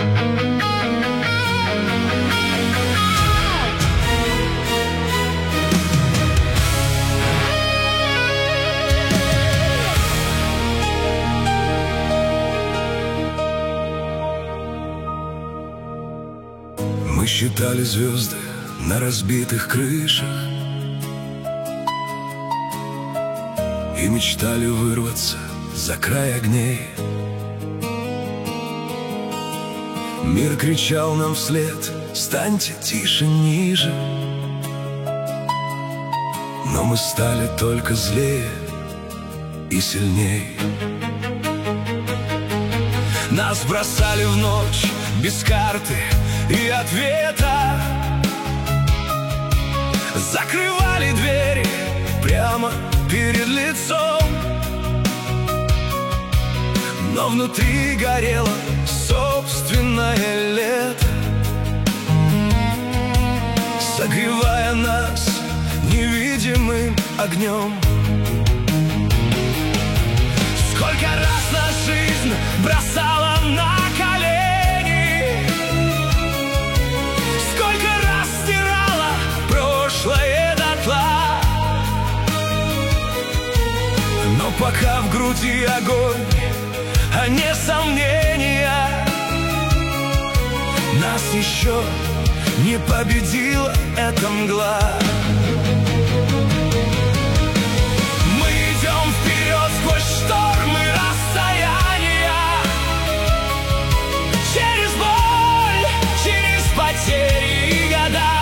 Мы считали звезды на разбитых крышах и мечтали вырваться за край огней. Мир кричал нам вслед: станьте тише, ниже. Но мы стали только злее и сильней. Нас бросали в ночь без карты и ответа, закрывали двери прямо перед лицом, но внутри горело собственное лето, согревая нас невидимым огнем. Сколько раз нас жизнь бросала на колени, сколько раз стирала прошлое дотла, но пока в груди огонь, а не сомнения, нас еще не победила эта мгла. Мы идем вперед сквозь штормы расстояния, через боль, через потери и года.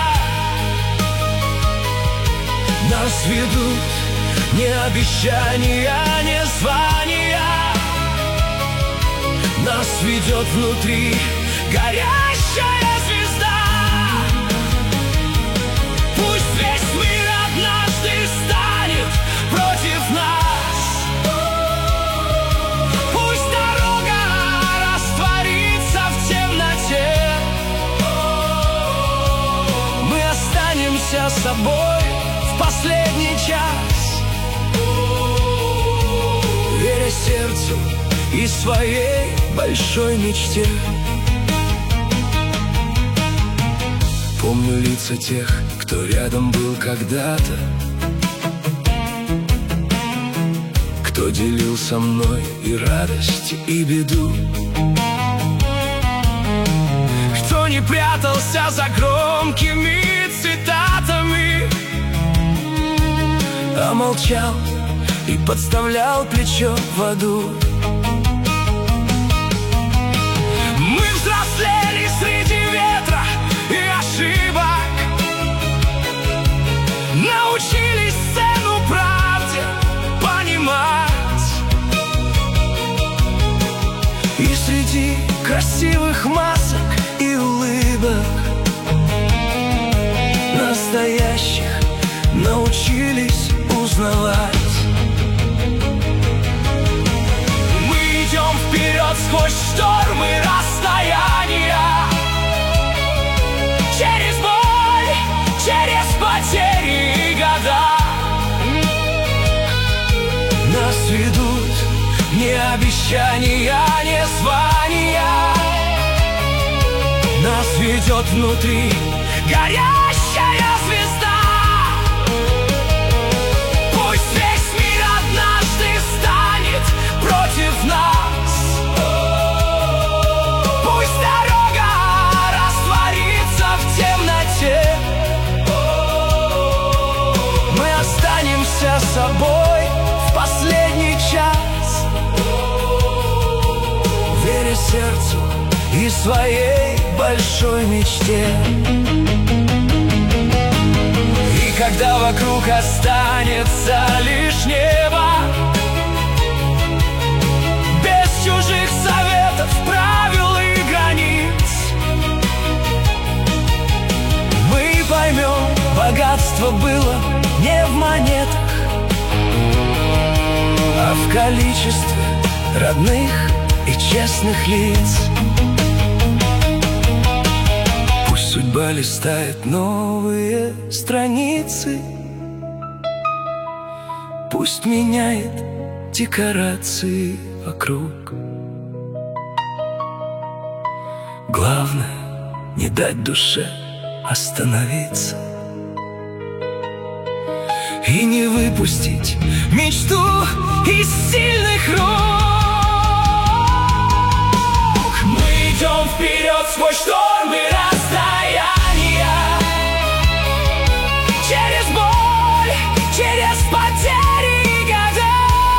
Нас ведут не обещания, не звания, нас ведет внутри горящая звезда. Пусть весь мир однажды станет против нас, пусть дорога растворится в темноте, мы останемся собой в последний час, веря сердцу и своей большой мечте. Помню лица тех, кто рядом был когда-то, кто делил со мной и радость, и беду, кто не прятался за громкими цитатами, а молчал и подставлял плечо в аду. Мы взрослели среди ветра и ошибок, научились цену правде понимать, и среди красивых масок и улыбок настоящих научились узнавать. Мы идем вперед сквозь штормы расстояния, через боль, через потери и года. Нас ведут не обещания, не звания, нас ведет внутри горящая звезда. Пусть весь мир однажды станет против нас, пусть дорога растворится в темноте, мы останемся собой в последний час, веря сердцу и своей большой мечте. И когда вокруг останется лишь небо, без чужих советов, правил и границ, мы поймем, богатство было не в монетах, а в количестве родных и честных лиц. Пусть судьба листает новые страницы, пусть меняет декорации вокруг, Главное — не дать душе остановиться и не выпустить мечту из сильных рук. Мы идем вперед сквозь штормы расстояния, через боль, через потери и года.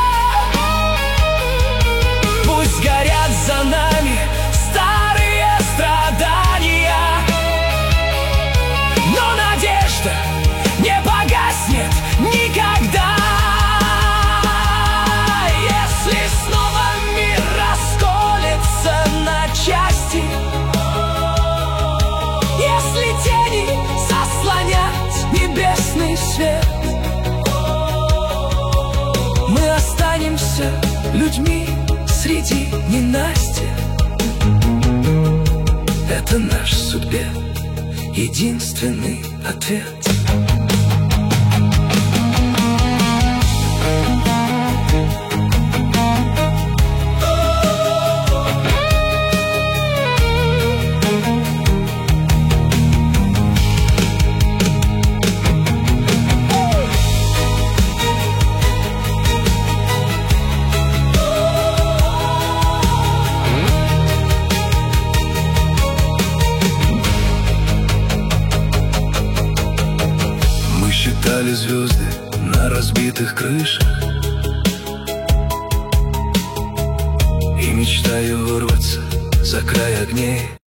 Пусть горят за нами старые страдания, но надежда не погаснет никогда. Если снова мир расколется на части, если тени заслонят небесный свет, мы останемся людьми среди ненастья. Это наш в судьбе единственный ответ. Считали звезды на разбитых крышах и мечтаю вырваться за край огней.